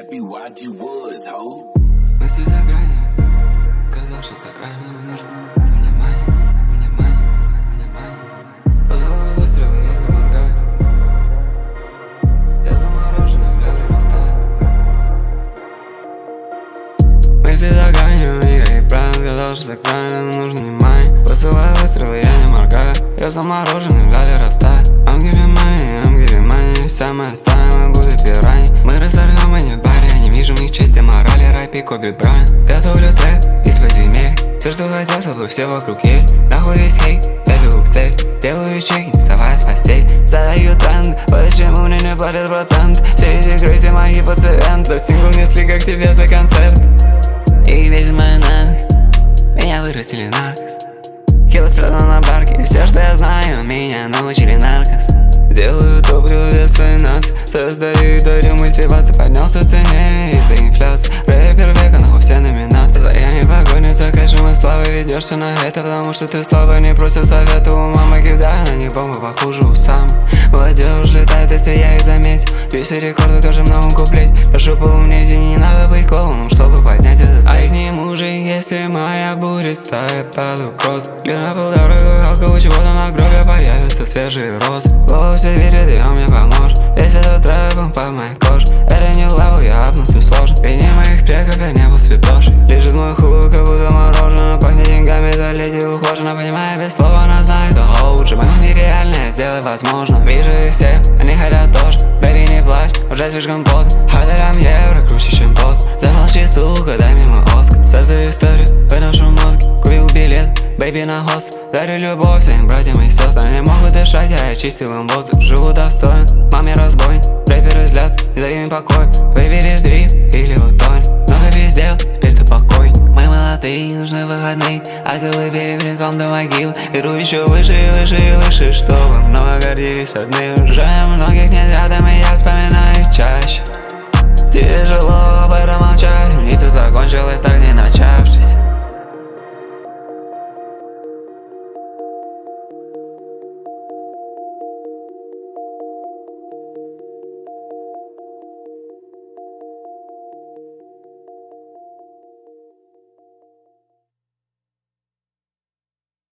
that be what you was, ho. Мысли за гранью, казалось, что за гранью мне нужно внимание. Позвал выстрелы, я не моргаю. Я замороженный, вряд ли растаю. Мысли за гранью, я и правильно сказал, что за гранью мне нужно внимание. Посылаю выстрелы, я не моргаю. Я замороженный, вряд ли растаю. I'm getting money, вся моя стая, мы будут пираньи. Мы разорвем, мы не баре, я не вижу в них чести, морали, рэп и Коби Брайант. Готовлю трэп из подземель. Все, что хотел, чтобы все вокруг ели. Нахуй весь хейт, я бегу к цели. Делаю чеки, не вставая с постели. Задаю тренд, почему мне не платят процент. Все эти крысы мои пациенты. Сингл несли как тебе за концерт. И весь мой наглость, меня вырастили наркос. Кило спрятан на барке, все, что я знаю, меня научили наркос. Делаю топливо для своей нации. Создаю и дарю мотивацию. Поднялся в цене из-за инфляции. Рэпер века, нахуй все номинации. Я не погонится, кэшем и славой. Ведешься на это, потому что ты слабый. Не просят совета у мамы, кидаю на них бомбы похуже у сам. Молодежь летает, если я их заметил. Бью все рекорды в каждом новом куплете. Прошу поумнеть, и не надо быть клоуном, чтобы поднять этот. А их не мужи, если моя будет стая под угрозой. Лена был дорогой, галка, у чего-то на гробе появятся свежие розы. Все верит, и он мне поможет. Весь этот рэп, он по моей коже. Это не левел, я апну, с ним сложно. Вини моих предков, я не был святошей. Лежит мой хуй, как будто мороженое. Пахнет деньгами, это леди ухожена. Понимаю, без слова она знает, о, лучше. Могу нереальное сделать возможно. Вижу их всех, они хотят тоже. Бэби, не плачь, уже слишком поздно. Халерам евро, круче, чем пост. Замолчи, сука, дай мне мой Оскар. Создаю историю, выношу мозги. Купил билет, бэби на хост. Дарю любовь всем братьям и сестрам. Не могут дышать, я очистил им воздух. Живу достойно, маме разбой. Рэперы злятся, не даю им покой. Выбери дрип или утонь. Много пиздел, теперь ты покойник. Мы молодые, нужны выходные. А колыбели приком до могил. Беру еще выше и выше и выше, чтобы много гордились одни. Уже многих нет рядом, и я вспоминаю их чаще. Тяжело об этом молчать. Ницца закончилась, так не начавшись.